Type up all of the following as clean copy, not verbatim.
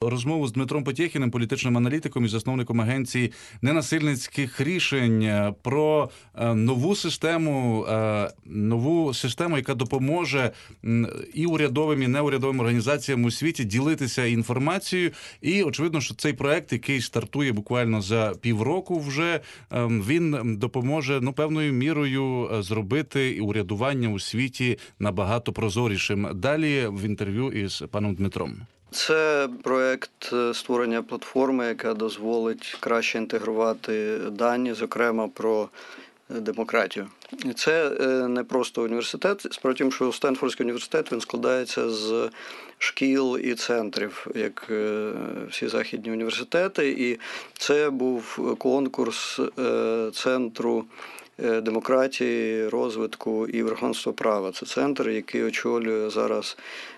розмову з Дмитром Потєхіним, політичним аналітиком і засновником агенції ненасильницьких рішень, про нову систему, яка допоможе і урядовим, і неурядовим організаціям у світі ділитися інформацією. І, очевидно, що цей проект, який стартує буквально за півроку вже, він допоможе, певною мірою зробити і урядування у світі набагато прозорішим. Далі в інтерв'ю із паном Дмитром. Це проєкт створення платформи, яка дозволить краще інтегрувати дані, зокрема про демократію. І це не просто університет. Справді тим, що Стенфордський університет, він складається з шкіл і центрів, як всі західні університети. І це був конкурс Центру демократії, розвитку і верховенства права. Це центр, який очолює зараз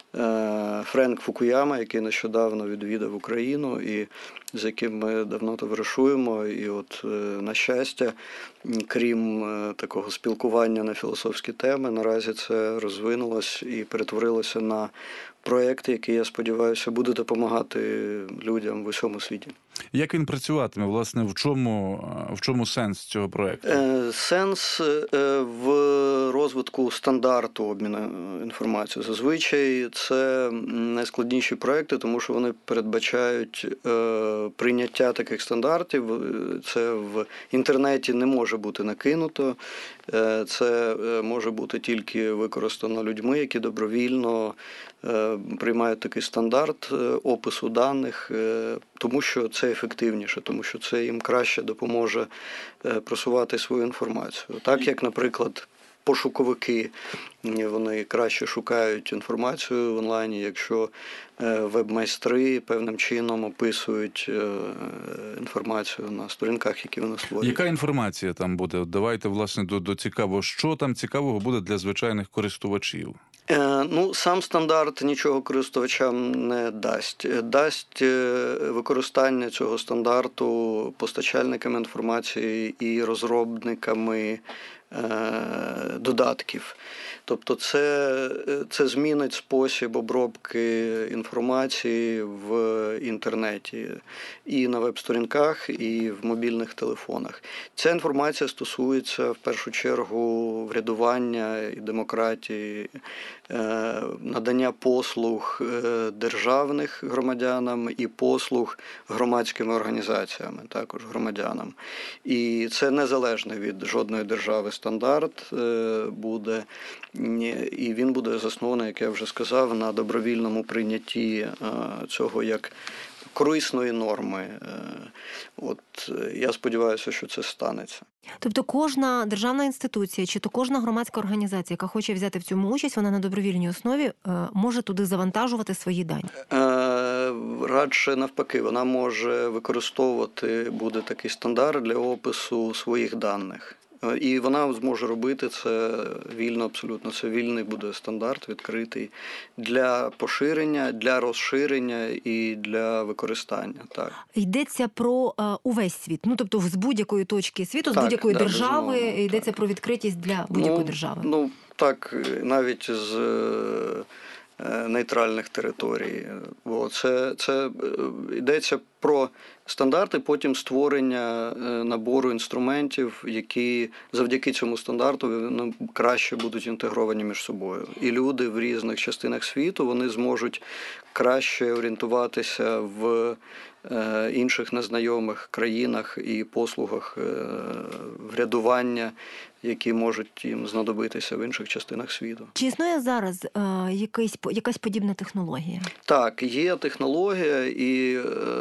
Френк Фукуяма, який нещодавно відвідав Україну і з яким ми давно товаришуємо. І от, на щастя, крім такого спілкування на філософські теми, наразі це розвинулось і перетворилося на проєкт, який, я сподіваюся, буде допомагати людям в усьому світі. Як він працюватиме? Власне, в чому сенс цього проєкту? Сенс в розвитку стандарту обміну інформацією. Зазвичай це найскладніші проєкти, тому що вони передбачають прийняття таких стандартів. Це в інтернеті не може бути накинуто. Це може бути тільки використано людьми, які добровільно приймають такий стандарт опису даних, тому що це ефективніше, тому що це їм краще допоможе просувати свою інформацію. Так як, наприклад, пошуковики, вони краще шукають інформацію в онлайні, якщо веб-майстри певним чином описують інформацію на сторінках, які вони створюють. Яка інформація там буде? Давайте, власне, до цікавого. Що там цікавого буде для звичайних користувачів? Сам стандарт нічого користувачам не дасть. Дасть використання цього стандарту постачальниками інформації і розробниками додатків. Тобто це змінить спосіб обробки інформації в інтернеті і на веб-сторінках, і в мобільних телефонах. Ця інформація стосується в першу чергу врядування і демократії, надання послуг державних громадянам і послуг громадськими організаціями, також громадянам. І це незалежний від жодної держави стандарт буде, і він буде заснований, як я вже сказав, на добровільному прийнятті цього як корисної норми. Я сподіваюся, що це станеться. Тобто кожна державна інституція чи то кожна громадська організація, яка хоче взяти в цьому участь, вона на добровільній основі може туди завантажувати свої дані? Радше навпаки, вона може використовувати, буде такий стандарт для опису своїх даних. І вона зможе робити це вільно, абсолютно. Це вільний буде стандарт, відкритий для поширення, для розширення і для використання. Так. Йдеться про увесь світ, тобто з будь-якої точки світу, з будь-якої держави, йдеться про відкритість для будь-якої держави. Так, навіть з нейтральних територій. Це йдеться про стандарти, потім створення набору інструментів, які завдяки цьому стандарту краще будуть інтегровані між собою. І люди в різних частинах світу, вони зможуть краще орієнтуватися в інших незнайомих країнах і послугах врядування, які можуть їм знадобитися в інших частинах світу. Чи існує зараз якась подібна технологія? Так, є технологія, і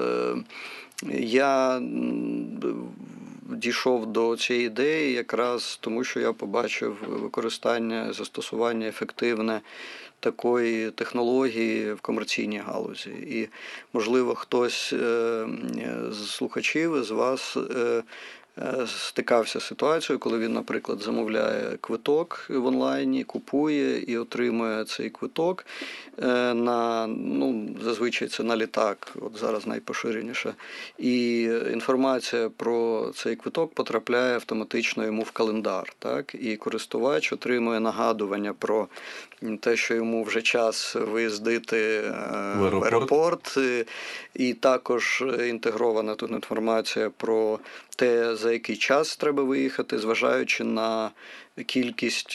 я дійшов до цієї ідеї якраз тому, що я побачив використання, застосування ефективне такої технології в комерційній галузі. І, можливо, хтось з слухачів із вас стикався з ситуацією, коли він, наприклад, замовляє квиток в онлайні, купує і отримує цей квиток на, зазвичай це на літак, от зараз найпоширеніше. І інформація про цей квиток потрапляє автоматично йому в календар. Так? І користувач отримує нагадування про те, що йому вже час виїздити в аеропорт. І також інтегрована тут інформація про те, за який час треба виїхати, зважаючи на кількість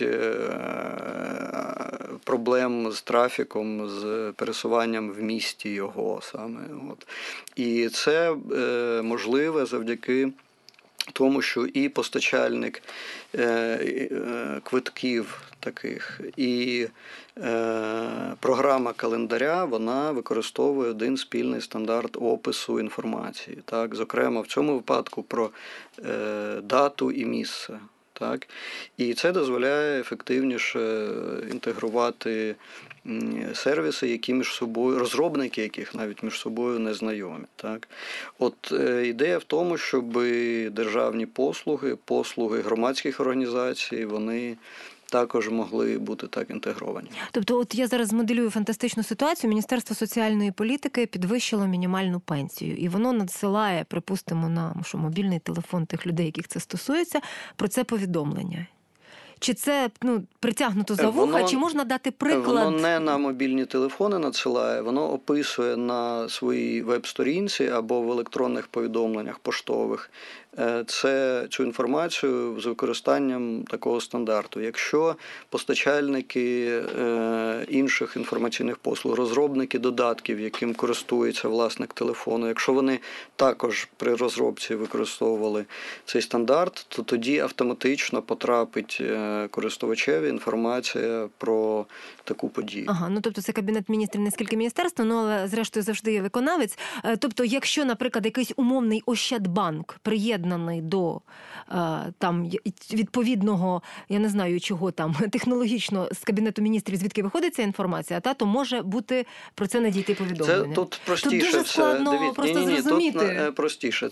проблем з трафіком, з пересуванням в місті його саме. От. І це можливе завдяки тому, що і постачальник квитків таких, і програма календаря, вона використовує один спільний стандарт опису інформації. Так? Зокрема, в цьому випадку про дату і місце. Так? І це дозволяє ефективніше інтегрувати сервіси, які між собою, розробники яких навіть між собою не знайомі. Так? От ідея в тому, щоб державні послуги громадських організацій, вони також могли бути так інтегровані. Тобто, от я зараз моделюю фантастичну ситуацію. Міністерство соціальної політики підвищило мінімальну пенсію, і воно надсилає, припустимо, на мобільний телефон тих людей, яких це стосується, про це повідомлення. Чи це притягнуто за вуха, чи можна дати приклад? Воно не на мобільні телефони надсилає, воно описує на своїй веб-сторінці або в електронних повідомленнях поштових цю інформацію з використанням такого стандарту. Якщо постачальники інших інформаційних послуг, розробники додатків, яким користується власник телефону, якщо вони також при розробці використовували цей стандарт, то тоді автоматично потрапить користувачеві інформація про таку подію. Ага, тобто це Кабінет міністрів, не скільки міністерство, але зрештою завжди є виконавець. Тобто, якщо, наприклад, якийсь умовний Ощадбанк приєднаний до там відповідного, я не знаю чого там, технологічно з Кабінету міністрів, звідки виходить ця інформація, то може бути про це надійти повідомлення. Це тут простіше. Тут дуже складно зрозуміти. Тут простіше.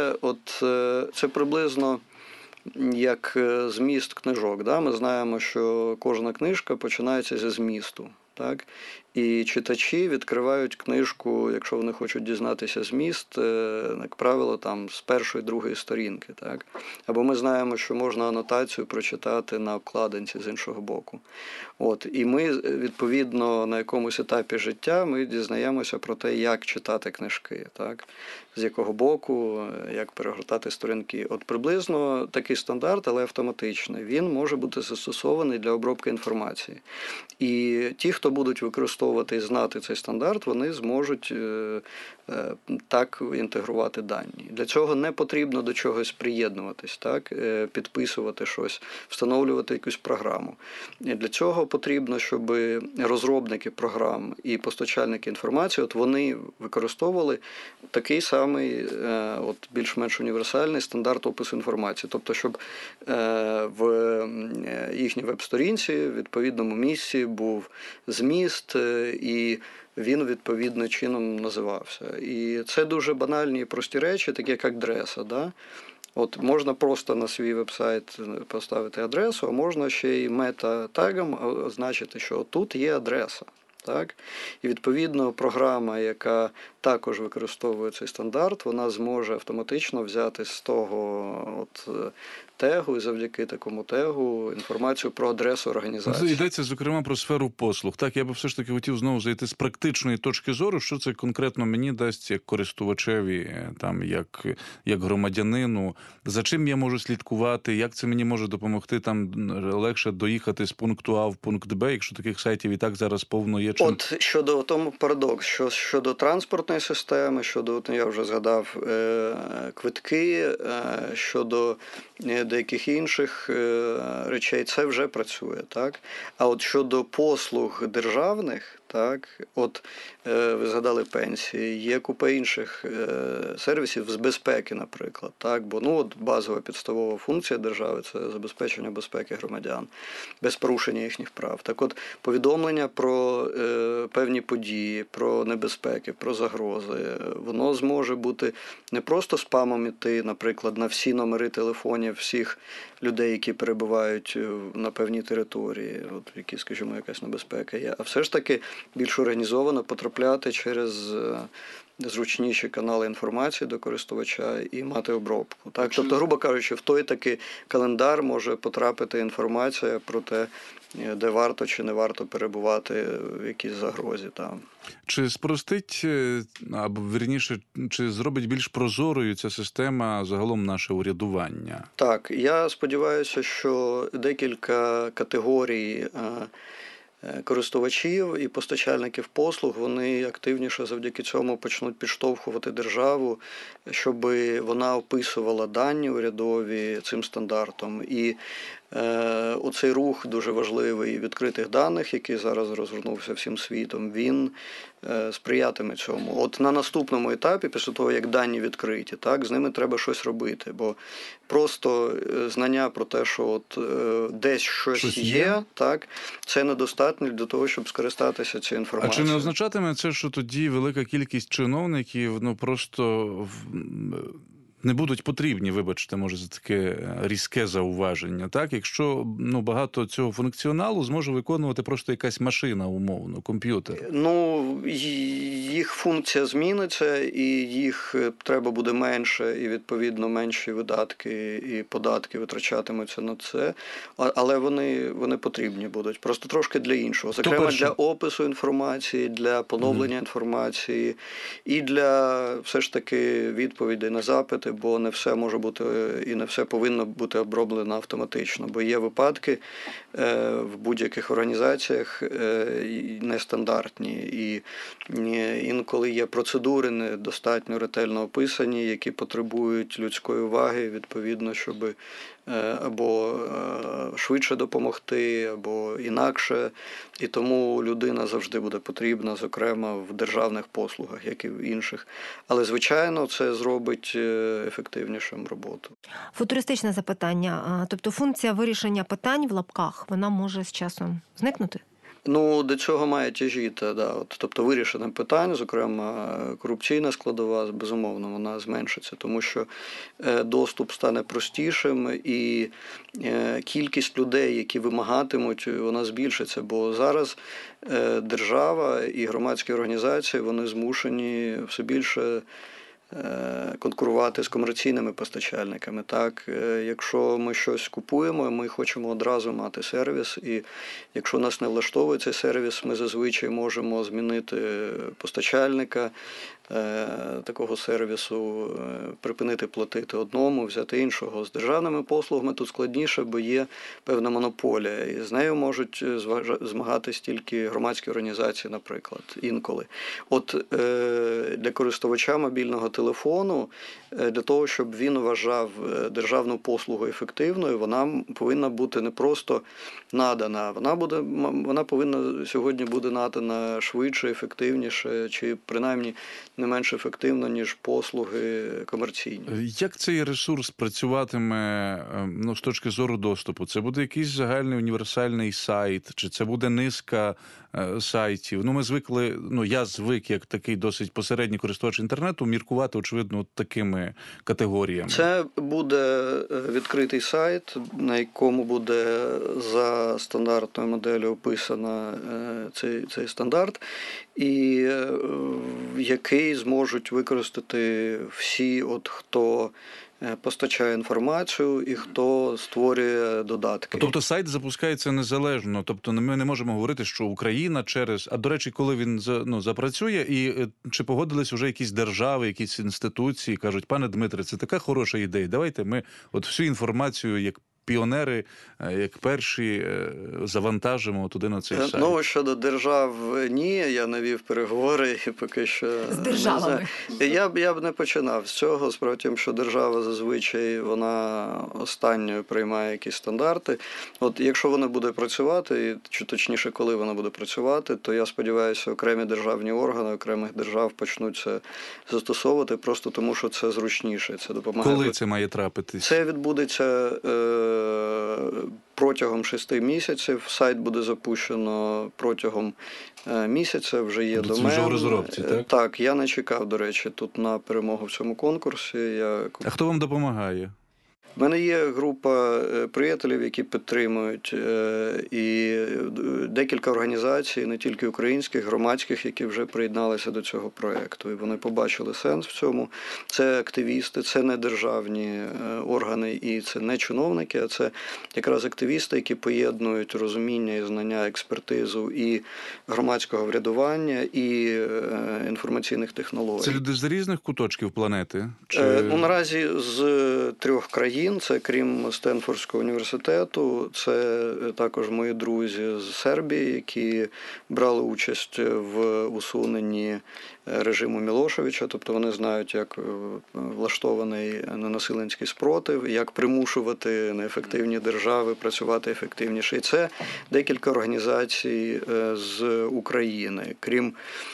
Це приблизно як зміст книжок. Да? Ми знаємо, що кожна книжка починається зі змісту. Так? І читачі відкривають книжку, якщо вони хочуть дізнатися зміст, як правило, там з першої, другої сторінки. Так? Або ми знаємо, що можна анотацію прочитати на обкладинці з іншого боку. От. І ми, відповідно, на якомусь етапі життя ми дізнаємося про те, як читати книжки, так? З якого боку, як перегортати сторінки. От приблизно такий стандарт, але автоматичний, він може бути застосований для обробки інформації. І ті, хто будуть використовувати і знати цей стандарт, вони зможуть так інтегрувати дані. Для цього не потрібно до чогось приєднуватись, так? Підписувати щось, встановлювати якусь програму. Для цього потрібно, щоб розробники програм і постачальники інформації, от вони використовували такий самий, більш-менш універсальний стандарт опису інформації. Тобто, щоб в їхній веб-сторінці в відповідному місці був зміст і він відповідним чином називався. І це дуже банальні і прості речі, такі як адреса. Да? От можна просто на свій веб-сайт поставити адресу, а можна ще й мета-тегом означити, що тут є адреса. Так? І відповідно програма, яка також використовує цей стандарт, вона зможе автоматично взяти з того тегу і завдяки такому тегу інформацію про адресу організації. Йдеться, зокрема, про сферу послуг. Так, я би все ж таки хотів знову зайти з практичної точки зору, що це конкретно мені дасть як користувачеві, там, як громадянину, за чим я можу слідкувати, як це мені може допомогти там легше доїхати з пункту А в пункт Б, якщо таких сайтів і так зараз повно є. От щодо тому парадокс, що щодо транспортної системи, щодо, я вже згадав, квитки, щодо деяких інших речей, це вже працює. Так? А от щодо послуг державних, так? От ви згадали пенсії, є купа інших сервісів з безпеки, наприклад, так? Бо от базова підставова функція держави – це забезпечення безпеки громадян, без порушення їхніх прав. Так от, повідомлення про певні події, про небезпеки, про загрози, воно зможе бути не просто спамом іти, наприклад, на всі номери телефонів всіх людей, які перебувають на певній території, от які, скажімо, якась небезпека є, а все ж таки більш організовано потрапляти через зручніші канали інформації до користувача і мати обробку. Так? Тобто, грубо кажучи, в той такий календар може потрапити інформація про те, де варто чи не варто перебувати в якійсь загрозі там. Чи спростить, або вірніше, чи зробить більш прозорою ця система загалом наше урядування? Так, я сподіваюся, що декілька категорій користувачів і постачальників послуг, вони активніше завдяки цьому почнуть підштовхувати державу, щоб вона описувала дані урядові цим стандартом. І оцей рух дуже важливий відкритих даних, який зараз розгорнувся всім світом, він сприятиме цьому. От на наступному етапі, після того, як дані відкриті, так, з ними треба щось робити, бо просто знання про те, що от десь щось є, так, це недостатньо для того, щоб скористатися цією інформацією. А чи не означатиме це, що тоді велика кількість чиновників, просто не будуть потрібні, вибачте, може, за таке різке зауваження, так? Якщо багато цього функціоналу зможе виконувати просто якась машина, умовно, комп'ютер. Їх функція зміниться, і їх треба буде менше, і, відповідно, менші видатки і податки витрачатимуться на це, але вони потрібні будуть, просто трошки для іншого. Зокрема, для опису інформації, для поновлення інформації і для, все ж таки, відповідей на запити, бо не все може бути і не все повинно бути оброблено автоматично. Бо є випадки в будь-яких організаціях нестандартні. І інколи є процедури недостатньо ретельно описані, які потребують людської уваги, відповідно, щоб або швидше допомогти, або інакше. І тому людина завжди буде потрібна, зокрема, в державних послугах, як і в інших. Але, звичайно, це зробить ефективнішим роботу. Футуристичне запитання. Тобто функція вирішення питань в лапках, вона може з часом зникнути? До цього має тяжіти, да. Тобто вирішення питань, зокрема корупційна складова, безумовно, вона зменшиться, тому що доступ стане простішим і кількість людей, які вимагатимуть, вона збільшиться, бо зараз держава і громадські організації, вони змушені все більше конкурувати з комерційними постачальниками. Так, якщо ми щось купуємо, ми хочемо одразу мати сервіс, і якщо нас не влаштовує цей сервіс, ми зазвичай можемо змінити постачальника такого сервісу, припинити платити одному, взяти іншого. З державними послугами тут складніше, бо є певна монополія, і з нею можуть змагатись тільки громадські організації, наприклад, інколи. От для користувача мобільного телефону, для того, щоб він вважав державну послугу ефективною, вона повинна бути не просто надана, вона повинна сьогодні бути надана швидше, ефективніше, чи принаймні не менш ефективно, ніж послуги комерційні. Як цей ресурс працюватиме з точки зору доступу? Це буде якийсь загальний універсальний сайт, чи це буде низка сайтів? Ми звикли, я звик, як такий досить посередній користувач інтернету, міркувати, очевидно, такими категоріями. Це буде відкритий сайт, на якому буде за стандартною моделлю описано цей стандарт, і який зможуть використати всі, хто постачає інформацію і хто створює додатки. Тобто сайт запускається незалежно, тобто ми не можемо говорити, що Україна через... А, до речі, коли він запрацює, і чи погодились вже якісь держави, якісь інституції, кажуть, пане Дмитре, це така хороша ідея, давайте ми всю інформацію, як піонери, як перші, завантажимо туди на цей сайт? Ну, щодо держав, ні, я не вів переговори і поки що З державами. Я б не починав з цього. Справді, тим, що держава зазвичай вона останньою приймає якісь стандарти. От якщо вона буде працювати, чи точніше, коли вона буде працювати, то я сподіваюся, окремі державні органи окремих держав почнуть це застосовувати просто тому, що це зручніше. Це допомагає. Коли це має трапитись? Це відбудеться протягом 6 місяців. Сайт буде запущено протягом місяця, вже є домен. Це вже в розробці, так? Так, я не чекав, до речі, тут на перемогу в цьому конкурсі. А хто вам допомагає? У мене є група приятелів, які підтримують, і декілька організацій, не тільки українських, громадських, які вже приєдналися до цього проєкту. І вони побачили сенс в цьому. Це активісти, це не державні органи і це не чиновники, а це якраз активісти, які поєднують розуміння і знання, експертизу і громадського врядування, і інформаційних технологій. Це люди з різних куточків планети? Чи... Наразі з 3 країн. Це, крім Стенфордського університету, це також мої друзі з Сербії, які брали участь в усуненні режиму Мілошевича, тобто вони знають, як влаштований ненасильницький спротив, як примушувати неефективні держави працювати ефективніше. І це декілька організацій з України. Крім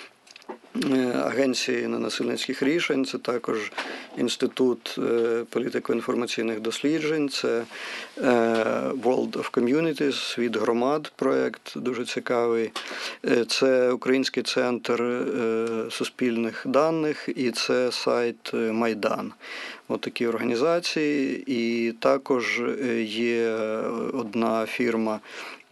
Агенції ненасильницьких рішень, це також Інститут політико-інформаційних досліджень, це World of Communities, Світ громад, проєкт дуже цікавий, це Український центр суспільних даних і це сайт Майдан. От такі організації. І також є одна фірма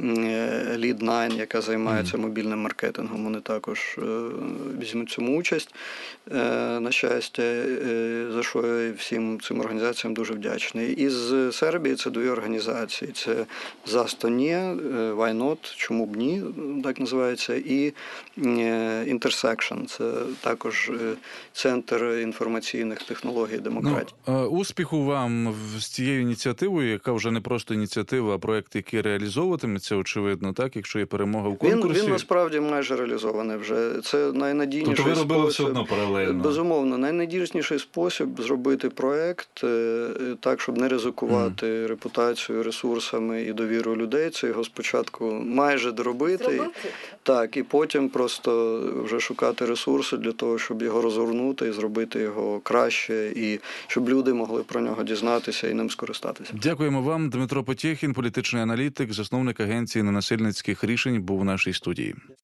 Lead9, яка займається мобільним маркетингом. Вони також візьмуть в цьому участь, на щастя, за що я всім цим організаціям дуже вдячний. Із Сербії це 2 організації. Це «Застоні», «Why Not», «Чому б ні», так називається, і «Intersection». Це також Центр інформаційних технологій і демократії. Успіху вам з цією ініціативою, яка вже не просто ініціатива, а проєкт, який реалізовуватиметься, очевидно, так, якщо є перемога в конкурсі. Він насправді майже реалізований вже. Це найнадійніший тобто ви робили спосіб. все одно паралельно? Безумовно. Найнадійніший спосіб зробити проєкт так, щоб не ризикувати репутацією, ресурсами і довірою людей. Це його спочатку майже доробити. Так, і потім просто вже шукати ресурси для того, щоб його розгорнути і зробити його краще, і щоб люди могли про нього дізнатися і ним скористатися. Дякуємо вам. Дмитро Потєхін, політичний аналітик, засновник агенції ненасильницьких рішень, був у нашій студії.